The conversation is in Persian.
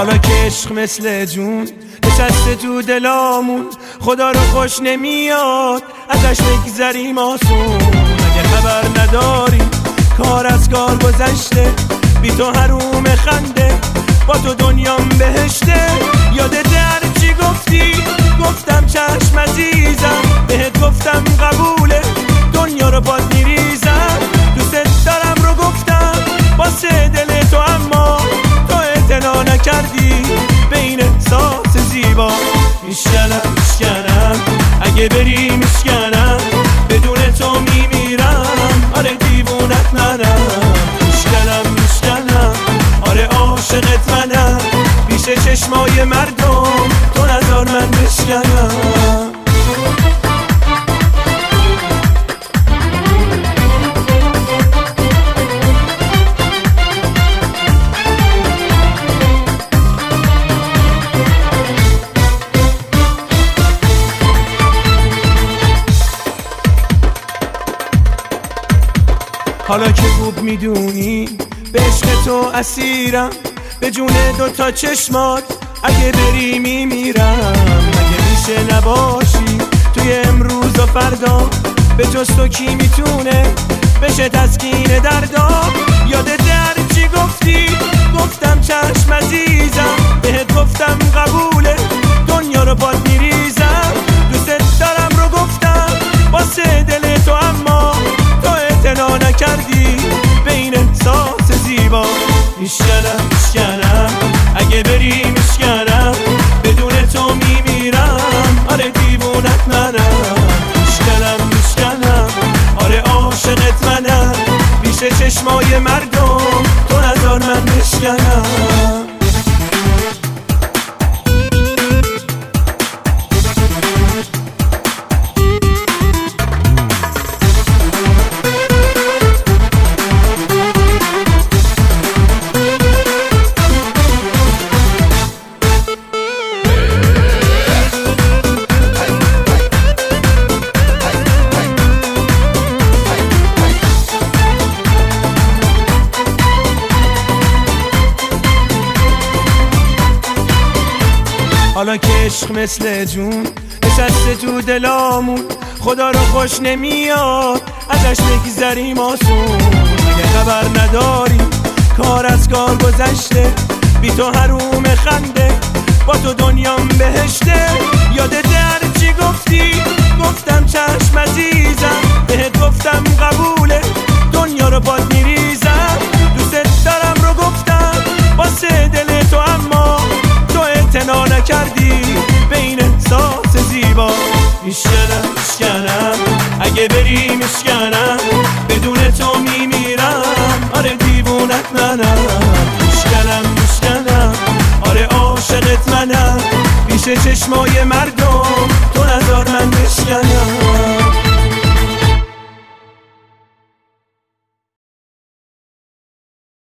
حالا که عشق مثل جون نشسته تو دلامون، خدا رو خوش نمیاد ازش بگذریم آسون. اگه خبر نداری کار از کار گذشته، بی تو حروم خنده با تو دنیام بهشته. یادت هرچی گفتی گفتم چشم عزیزم، بهت گفتم قبوله دنیا رو باد میریزم. دوست دارم رو گفتم واسه دل تو، اما تو اعتنا نکردی به این احساس زیبا. میشکنم اگه بری میشکنم، بدون تو میمیرم آره دیوونت منم. میشکنم آره عاشقت منم، پیش چشمای مردم تو نذار من بشکنم. حالا که خوب میدونی به عشق تو اسیرم، به جون دوتا چشمات اگه بری میمیرم. اگه میشه نباشی توی امروز و فردا، به جز تو کی میتونه بشه تسکین دردا. یادت هرچی گفتی گفتم چشم عزیزم، بهت گفتم قبوله دنیا رو باد میریزم. دوست دارم رو گفتم واسه دل تو، اما تو اعتنا نکردی به این احساس زیبا. میشکنم اگه بری میشکنم، بدون تو میمیرم آره دیوونت منم. میشکنم آره عاشقت منم، پیش چشمای مردم تو نذار من بشکنم. حالا که عشق مثل جون نشسته تو دلامون، خدا رو خوش نمیاد ازش بگذریم آسون. اگه خبر نداری کار از کار گذشته، بی تو حروم خنده با تو دنیام بهشته. یادت هرچی گفتی گفتم چشم عزیزم، بهت گفتم قبوله دنیا رو باد میریزم. دوست دارم رو گفتم واسه دل تو، اما تو اعتنا نکردی به این احساس زیبا. میشکنم اگه بری میشکنم، بدون تو میمیرم آره دیوونت منم. میشکنم آره عاشقت منم، پیش چشمای مردم تو نذار من بشکنم.